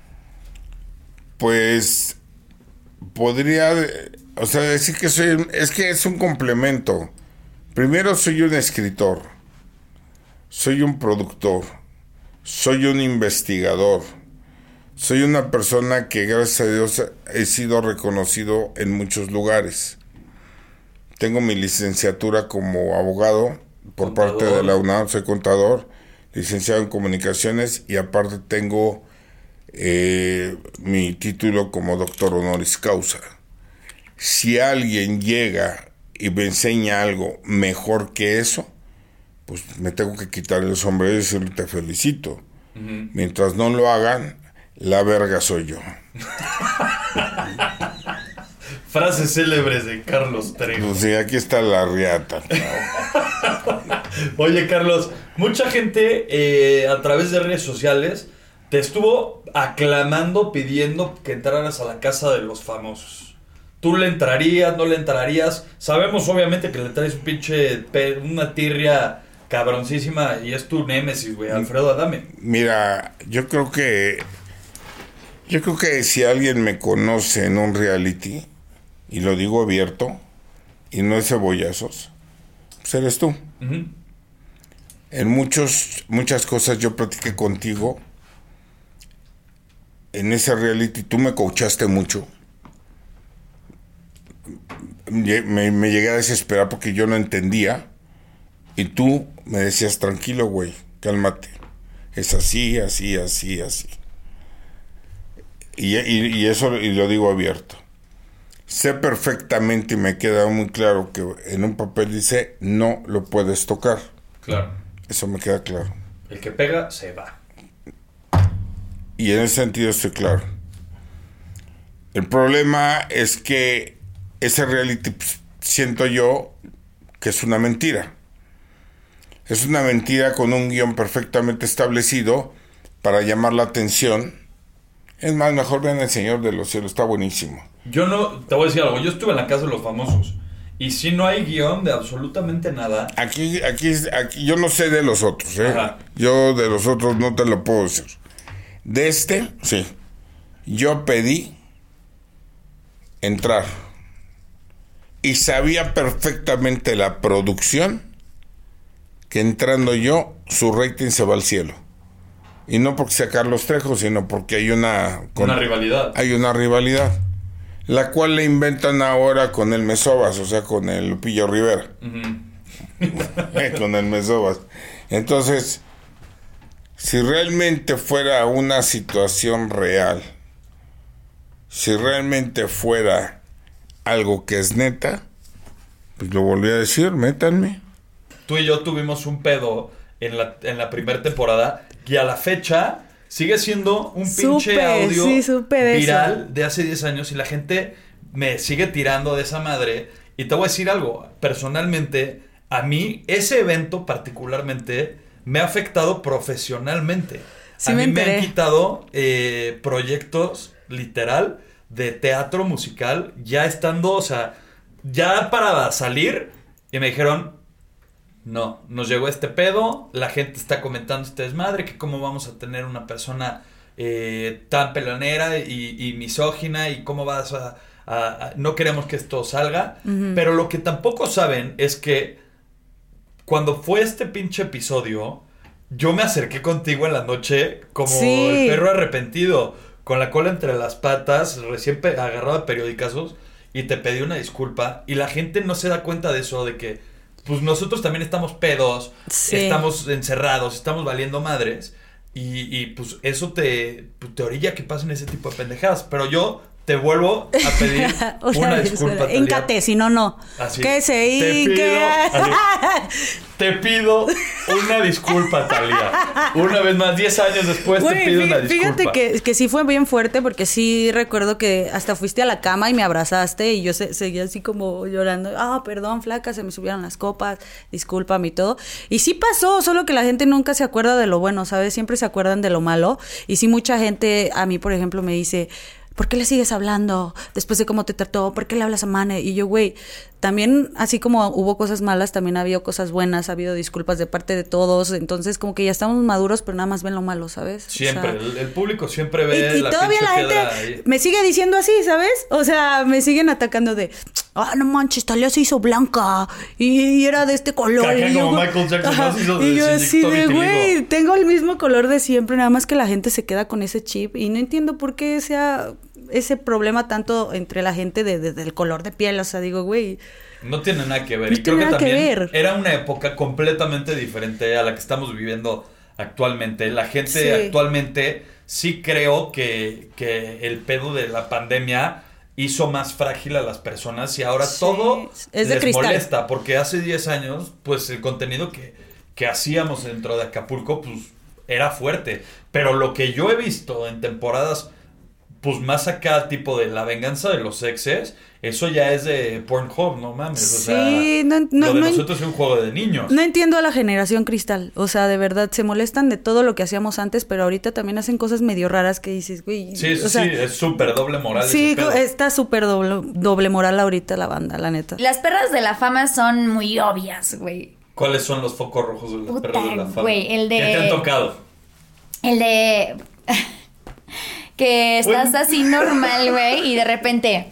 Pues podría, o sea, decir que es que es un complemento. Primero soy un escritor, soy un productor, soy un investigador, soy una persona que gracias a Dios he sido reconocido en muchos lugares. Tengo mi licenciatura como abogado por parte de la UNAM, soy contador, licenciado en comunicaciones y aparte tengo mi título como doctor honoris causa. Si alguien llega y me enseña algo mejor que eso, pues me tengo que quitar el sombrero y decirle te felicito. Mientras no lo hagan, la verga soy yo. Frases célebres de Carlos Trejo. Pues sí, aquí está la riata. Oye, Carlos, mucha gente a través de redes sociales te estuvo aclamando, pidiendo que entraras a la casa de los famosos. ¿Tú le entrarías, no le entrarías? Sabemos obviamente que le traes un pinche, una tirria cabroncísima y es tu némesis, güey, Alfredo Adame. Mira, yo creo que si alguien me conoce en un reality, y lo digo abierto, y no es cebollazos, pues eres tú. Uh-huh. En muchas cosas yo platiqué contigo. En ese reality tú me coachaste mucho. Me llegué a desesperar porque yo no entendía. Y tú me decías, tranquilo, güey, cálmate. Es así, así, así, así. Y eso y lo digo abierto. Sé perfectamente y me queda muy claro que en un papel dice, no lo puedes tocar. Claro. Eso me queda claro. El que pega, se va. Y en ese sentido estoy claro. El problema es que ese reality siento yo que es una mentira. Es una mentira con un guión perfectamente establecido para llamar la atención. Es más, mejor vean El Señor de los Cielos, está buenísimo. Yo no, te voy a decir algo, yo estuve en la Casa de los Famosos y si no hay guión de absolutamente nada. Aquí yo no sé de los otros, ¿eh? Ajá. Yo de los otros no te lo puedo decir. De este, sí. Yo pedí entrar y sabía perfectamente la producción que entrando yo, su rating se va al cielo. Y no porque sea Carlos Trejo, sino porque hay una rivalidad. Hay una rivalidad. La cual le inventan ahora con el Mesobas, o sea, con el Lupillo Rivera. Con el Mesobas. Entonces, si realmente fuera una situación real, si realmente fuera algo que es neta, pues lo volví a decir, métanme. Tú y yo tuvimos un pedo en la primera temporada y a la fecha sigue siendo un pinche audio viral de hace 10 años y la gente me sigue tirando de esa madre. Y te voy a decir algo, personalmente, a mí ese evento particularmente me ha afectado profesionalmente. Sí, a mí me enteré. han quitado proyectos, literal, de teatro musical, ya estando, o sea, ya para salir, y me dijeron... No, nos llegó este pedo, la gente está comentando este desmadre, que cómo vamos a tener una persona tan pelonera y misógina y cómo vas no queremos que esto salga. Ujú. Pero lo que tampoco saben es que cuando fue este pinche episodio, yo me acerqué contigo en la noche como Sí. el perro arrepentido, con la cola entre las patas, recién agarrado a periodicazos, y te pedí una disculpa, y la gente no se da cuenta de eso, de que pues nosotros también estamos pedos, Sí. estamos encerrados, estamos valiendo madres. Y pues eso te orilla que pasen ese tipo de pendejadas. Pero yo te vuelvo a pedir una disculpa. Talía. Encate, si no, no. Así. Que se Te pido, hinque. te pido una disculpa, Talía. Una vez más, 10 años después te Güey, pido una disculpa. fíjate que sí fue bien fuerte porque sí recuerdo que hasta fuiste a la cama y me abrazaste y yo seguía así como llorando. Perdón, flaca, se me subieron las copas, discúlpame y todo. Y sí pasó, solo que la gente nunca se acuerda de lo bueno, ¿sabes? Siempre se acuerdan de lo malo. Y sí mucha gente, a mí por ejemplo, me dice... ¿Por qué le sigues hablando después de cómo te trató? ¿Por qué le hablas a Mane? Y yo, güey, también así como hubo cosas malas, también ha habido cosas buenas, ha habido disculpas de parte de todos. Entonces, como que ya estamos maduros, pero nada más ven lo malo, ¿sabes? Siempre, O sea, el público siempre ve y la todavía pinche la piedra gente ahí. me sigue diciendo así, ¿sabes? O sea, me siguen atacando de, no manches, Talía se hizo blanca y era de este color. Caca Y yo, como güey, Michael Jackson, ajá, ¿no? Se hizo- y yo se así inyectó de, vitiligo. güey, tengo el mismo color de siempre, nada más que la gente se queda con ese chip y no entiendo por qué sea ese problema tanto entre la gente del color de piel. O sea, digo, güey, No tiene nada que ver. No Y creo tiene que nada que también ver. era una época completamente diferente a la que estamos viviendo actualmente. La gente Sí. actualmente sí creo que el pedo de la pandemia hizo más frágil a las personas y ahora Sí, todo es de les cristal. molesta. Porque hace 10 años, pues el contenido que hacíamos dentro de Acapulco, pues era fuerte. Pero lo que yo he visto en temporadas, pues más acá, tipo de La Venganza de los Exes, eso ya es de Pornhub, no mames. O sea, Sí, lo de no nosotros es un juego de niños. no entiendo a la generación cristal. O sea, de verdad, se molestan de todo lo que hacíamos antes, pero ahorita también hacen cosas medio raras que dices, güey. Sí, o sea, es súper doble moral. sí, ese pedo. está súper doble moral ahorita la banda, la neta. Las perras de la fama son muy obvias, güey. ¿Cuáles son los focos rojos de los Puta, perros de la fama? güey, el de- ¿Qué te han tocado? El de... que estás Güey. así normal, güey, y de repente...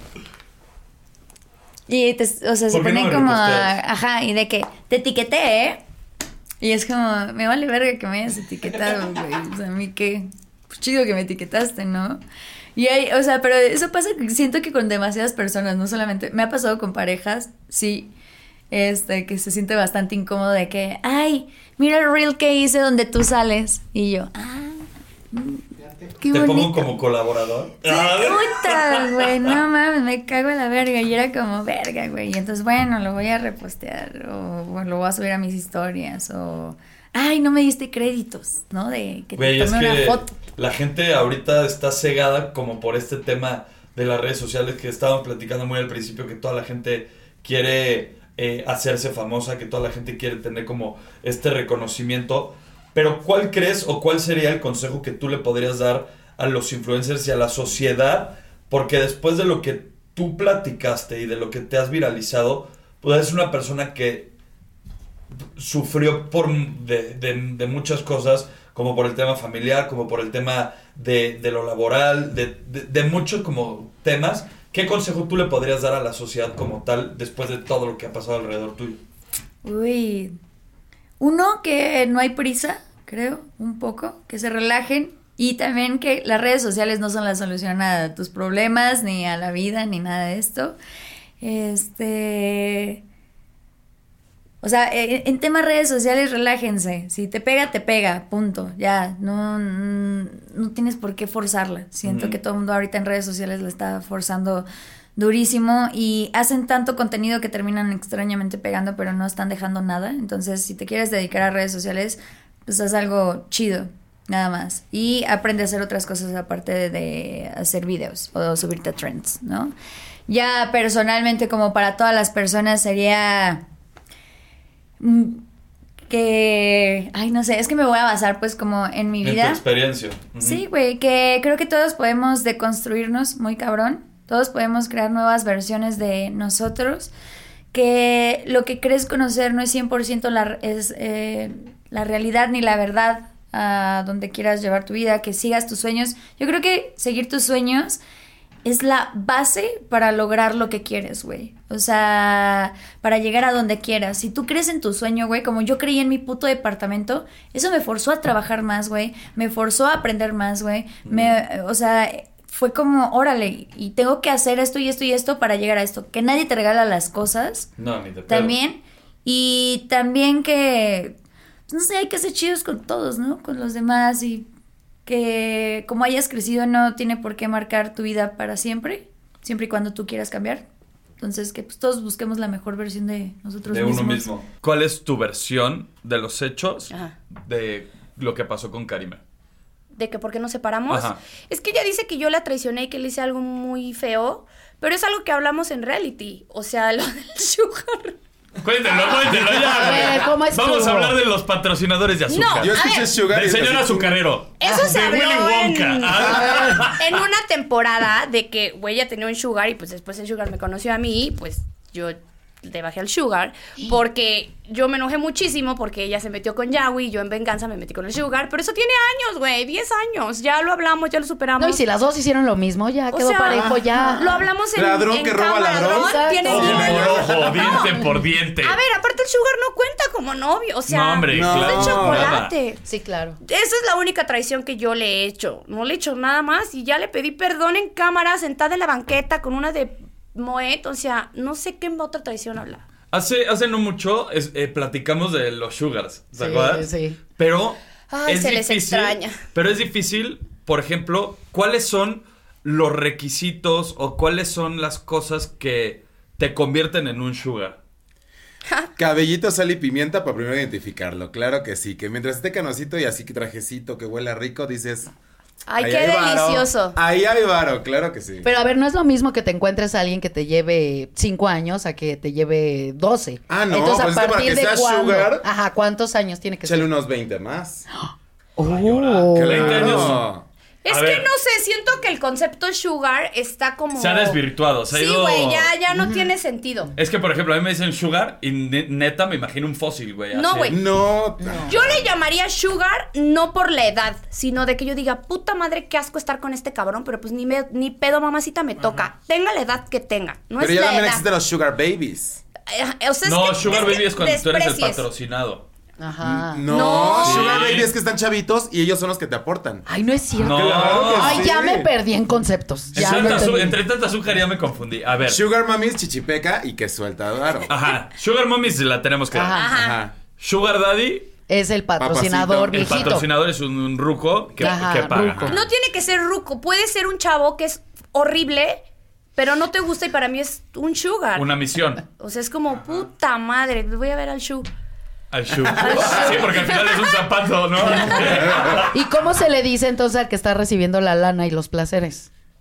Y o sea, se ¿Por qué no pone me como... reposteas? Ajá, y de que te etiqueté, ¿eh? Y es como, me vale verga que me hayas etiquetado, güey. O sea, a mí qué... Pues chido que me etiquetaste, ¿no? Y hay, o sea, pero eso pasa, siento que con demasiadas personas, no solamente... Me ha pasado con parejas, sí, que se siente bastante incómodo de que, ay, mira el reel que hice donde tú sales. Y yo, qué ¿Te pongo bonito. como colaborador? Puta, güey, no mames, me cago en la verga. Y era como, verga, güey. Y entonces, bueno, lo voy a repostear. O lo voy a subir a mis historias. O, ay, no me diste créditos, ¿no? De que Güey, te es tomé una que foto. la gente ahorita está cegada como por este tema de las redes sociales, que estaban platicando muy al principio, que toda la gente quiere hacerse famosa, que toda la gente quiere tener como este reconocimiento. Pero ¿cuál crees o cuál sería el consejo que tú le podrías dar a los influencers y a la sociedad? Porque después de lo que tú platicaste y de lo que te has viralizado, pues eres una persona que sufrió de muchas cosas, como por el tema familiar, como por el tema de lo laboral, de muchos como temas. ¿Qué consejo tú le podrías dar a la sociedad como tal después de todo lo que ha pasado alrededor tuyo? Uy, uno, que no hay prisa, creo, un poco, que se relajen, y también que las redes sociales no son la solución a tus problemas, ni a la vida, ni nada de esto. O sea, en temas redes sociales, relájense. Si te pega, punto. Ya, no tienes por qué forzarla. Siento que todo el mundo ahorita en redes sociales la está forzando durísimo y hacen tanto contenido que terminan extrañamente pegando, pero no están dejando nada. Entonces, si te quieres dedicar a redes sociales, pues haz algo chido, nada más. Y aprende a hacer otras cosas aparte de hacer videos o subirte a trends, ¿no? Ya personalmente, como para todas las personas, sería que, ay, no sé, es que me voy a basar pues como en mi vida. En tu experiencia. Sí, güey, que creo que todos podemos deconstruirnos muy cabrón. Todos podemos crear nuevas versiones de nosotros. Que lo que crees conocer no es 100% la realidad ni la verdad a donde quieras llevar tu vida. Que sigas tus sueños. Yo creo que seguir tus sueños es la base para lograr lo que quieres, güey. O sea, para llegar a donde quieras. Si tú crees en tu sueño, güey, como yo creí en mi puto departamento, eso me forzó a trabajar más, güey. Me forzó a aprender más, güey. O sea, fue como, órale, y tengo que hacer esto y esto y esto para llegar a esto. Que nadie te regala las cosas. No, ni te pedo. También. Y también que, no sé, hay que ser chidos con todos, ¿no? Con los demás, y que como hayas crecido no tiene por qué marcar tu vida para siempre, siempre y cuando tú quieras cambiar. Entonces, que pues todos busquemos la mejor versión de nosotros mismos. De uno mismo. ¿Cuál es tu versión de los hechos de lo que pasó con Karime? De que por qué nos separamos. Ajá. Es que ella dice que yo la traicioné y que le hice algo muy feo, pero es algo que hablamos en reality. O sea, lo del sugar. Cuéntenlo ya. ¿Cómo estuvo? Vamos a hablar de los patrocinadores de azúcar. No, yo escuché sugar del y señor así, azucarero. Eso se de habló Willy Wonka. en una temporada de que, güey, ella tenía un sugar y pues después el sugar me conoció a mí y pues yo le bajé al sugar porque yo me enojé muchísimo porque ella se metió con Yawi y yo en venganza me metí con el sugar, pero eso tiene años, güey, 10 años, ya lo hablamos, ya lo superamos. No, y si las dos hicieron lo mismo, ya quedó parejo, ya. Lo hablamos en ladrón que roba ladrón. Tiene Ojo 10 años. por ojo, diente por diente. A ver, aparte el sugar no cuenta como novio, o sea, No, hombre, es claro, de chocolate. nada. Sí, claro. Esa es la única traición que yo le he hecho. No le he hecho nada más y ya le pedí perdón en cámara, sentada en la banqueta con una de Moet. O sea, no sé qué otra traición habla. Hace no mucho platicamos de los sugars, ¿te acuerdas? Sí. Pero Ay, es se les difícil, extraña. Pero es difícil, por ejemplo, ¿cuáles son los requisitos o cuáles son las cosas que te convierten en un sugar? Cabellito, sal y pimienta para primero identificarlo. Claro que sí, que mientras esté canosito y así que trajecito que huela rico, dices... Ay, ahí qué hay varo. delicioso. Ahí hay varo, claro que sí. Pero a ver, no es lo mismo que te encuentres a alguien que te lleve 5 años a que te lleve 12. Ah, no, entonces, pues es que para que sea sugar... Ajá, ¿cuántos años tiene que ser? Échale unos 20 más. Oh. Que 20 años. Es A que ver. no sé, siento que el concepto sugar está como... Se ha desvirtuado, se ha Sí, ido... güey, ya no tiene sentido. Es que, por ejemplo, a mí me dicen sugar y neta me imagino un fósil, güey. No, así. güey. No. Yo le llamaría sugar no por la edad, sino de que yo diga, puta madre, qué asco estar con este cabrón, pero pues ni pedo, mamacita, me toca. Tenga la edad que tenga, no Pero es ya la también edad. existen los sugar babies. O sea, No, es que, sugar baby es cuando tú eres el desprecies. patrocinado. Ajá. No, Sí. sugar baby es que están chavitos y ellos son los que te aportan. Ay, no es cierto. No. Claro que Ay, sí. ya me perdí en conceptos. Ya lo entendí. Entre tanta azúcar ya me confundí. A ver. Sugar mami es chichipeca y que suelta varo. Ajá. Sugar mommy se la tenemos que dar. Ajá. Sugar daddy, Es el patrocinador Papacito. el viejito. patrocinador es un ruco que Ajá, paga. ruco. No tiene que ser ruco, puede ser un chavo que es horrible, pero no te gusta y para mí es un sugar. Una misión O sea, es como, puta madre, voy a ver al Shu. al shoe. Sí, porque al final es un zapato, ¿no? ¿Y cómo se le dice entonces al que está recibiendo la lana y los placeres?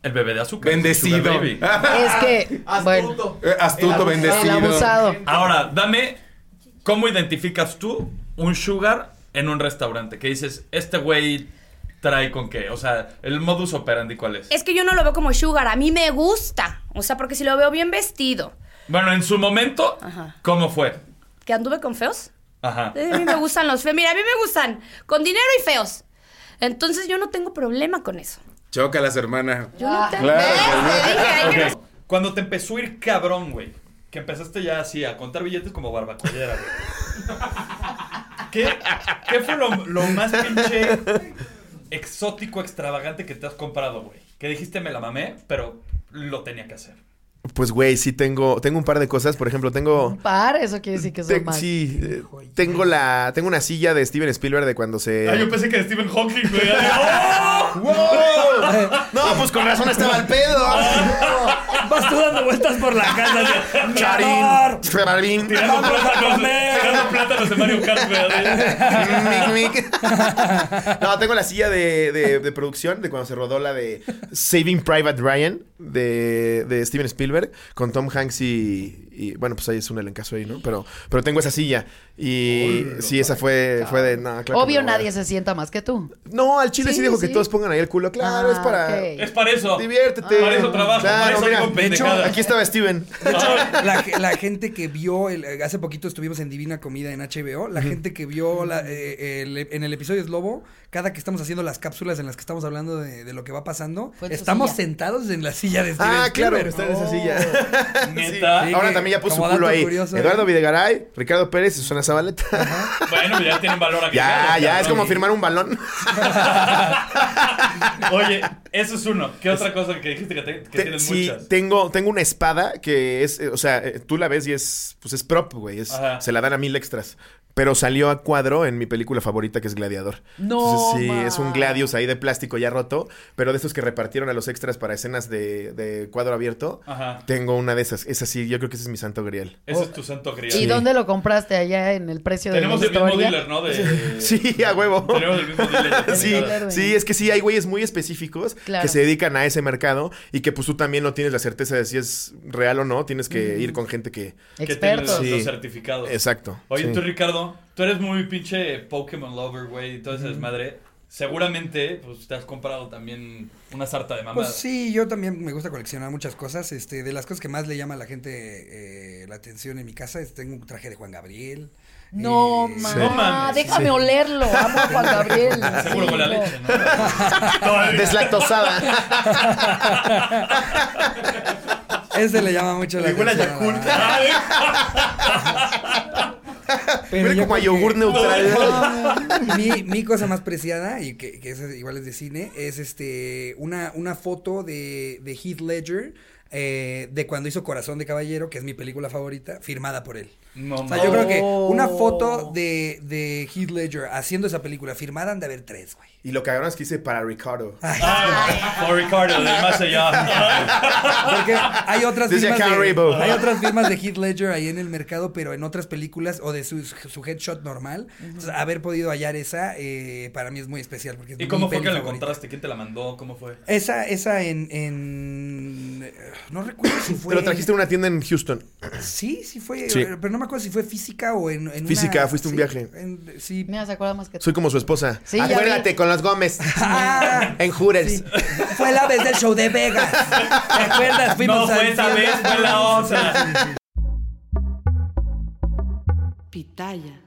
El bebé de azúcar. Bendecido. Sugar baby. Es que, bueno, Astuto, bendecido. el abusado. Ahora, dame, ¿cómo identificas tú un sugar en un restaurante? Que dices, este güey trae con qué. O sea, el modus operandi, ¿cuál es? Es que yo no lo veo como sugar. A mí me gusta. O sea, porque si lo veo bien vestido. Bueno, en su momento, Ajá. ¿cómo fue? ¿Que anduve con feos? Ajá. A mí me gustan los feos. Mira, a mí me gustan con dinero y feos. Entonces yo no tengo problema con eso. Chócalas, hermana. Yo no tengo... Claro. Te dije, hay que- Ok. Cuando te empezó a ir cabrón, güey, que empezaste ya así a contar billetes como barbacollera, güey. ¿Qué fue lo más pinche exótico, extravagante que te has comprado, güey? Que dijiste, me la mamé, pero lo tenía que hacer. Pues, güey, sí tengo un par de cosas. Por ejemplo, tengo... Par, eso quiere decir que son más. Sí, tengo una silla de Steven Spielberg de cuando se... Ah, yo pensé que de Stephen Hawking, güey. ¡Wow! No, pues con razón estaba al pedo. Vas tú dando vueltas por la casa. Charín, Charín. Tirando plátanos de Mario Kart, güey. Mic, mic. No, tengo la silla de producción de cuando se rodó la de Saving Private Ryan de Steven Spielberg con Tom Hanks y bueno, pues ahí es un elencazo ahí, ¿no? Pero tengo esa silla y sí, esa fue de... No, claro Obvio, no, nadie se sienta más que tú. No, al chile sí, Sí, dijo sí. que todos pongan ahí el culo. Claro, es para... ok. Es para eso. Diviértete. Para eso trabajo, para eso digo de hecho, pendejadas. aquí estaba Steven. De hecho, la gente que vio, hace poquito estuvimos en Divina Comida en HBO, la gente que vio en el episodio es Lobo, cada que estamos haciendo las cápsulas en las que estamos hablando de lo que va pasando, Fue en tu estamos silla. sentados en la silla de Steven Ah, claro, Spielberg. está en esa silla. ¿Neta? Sí. Ahora también ya puso su como culo dato ahí. curioso, Eduardo Videgaray, Ricardo Pérez y Susana Zabaleta. Bueno, ya tienen valor agregado. Ya, es cabrón. como firmar un balón. Oye, eso es uno. ¿Qué otra cosa que dijiste que tienes Sí, muchas? tengo una espada que es, o sea, tú la ves y es prop, güey. Ajá. Se la dan a 1000 extras. Pero salió a cuadro en mi película favorita, que es Gladiador. No, Entonces, sí, ma. es un Gladius ahí de plástico ya roto, pero de esos que repartieron a los extras para escenas de cuadro abierto. Ajá. Tengo una de esas. Esa sí, yo creo que ese es mi santo grial. Ese es tu santo grial. ¿Y dónde lo compraste? Allá en el precio Tenemos de el la mismo historia. dealer, ¿no? De... Sí, a huevo. Tenemos el mismo dealer. Sí, Claro. sí, es que sí, hay güeyes muy específicos Claro. que se dedican a ese mercado y que pues tú también no tienes la certeza de si es real o no. Tienes que ir con gente que... Que tiene los Sí. certificados. Exacto. Oye, sí. tú, Ricardo, tú eres muy pinche Pokémon lover, güey, y todo ese desmadre. Seguramente, pues, te has comprado también una sarta de mamadas. Pues sí, yo también me gusta coleccionar muchas cosas. De las cosas que más le llama a la gente la atención en mi casa es tengo un traje de Juan Gabriel. No, Sí. ma. No mames. Déjame Sí. olerlo. Amo a Juan Gabriel. Seguro Sí, con la no. leche, ¿no? Todavía. Deslactosada. Ese le llama mucho la Le huele a atención. Yakult. Pero Huele yo como a creo que- yogur neutral. mi cosa más preciada, y que eso igual es de cine, es una foto de Heath Ledger de cuando hizo Corazón de Caballero, que es mi película favorita, firmada por él. No, O sea, yo creo que una Oh. foto de Heath Ledger haciendo esa película firmada han de haber 3, güey. Y lo cagaron es que hice para Ricardo. Por Ricardo, del más allá. Porque hay otras Desde firmas acá, de, Rainbow. hay otras firmas de Heath Ledger ahí en el mercado, pero en otras películas o de su headshot normal. Entonces, haber podido hallar esa para mí es muy especial porque es ¿Y mi cómo fue peli que la favorita. encontraste? ¿Quién te la mandó? ¿Cómo fue? Esa no recuerdo si fue. Te lo trajiste en una tienda en Houston. Sí fue, Sí. pero no me acuerdo si fue física o en Física, una- fuiste un sí, viaje. Sí. Mira, se acuerda más que tú. Soy como su esposa. Sí, ya Acuérdate, vi. con los Gómez. Ah, En Hooters. sí. Fue la vez del show de Vegas. ¿Te acuerdas? No Fuimos fue al esa cielo. vez, fue la otra. Pitaya.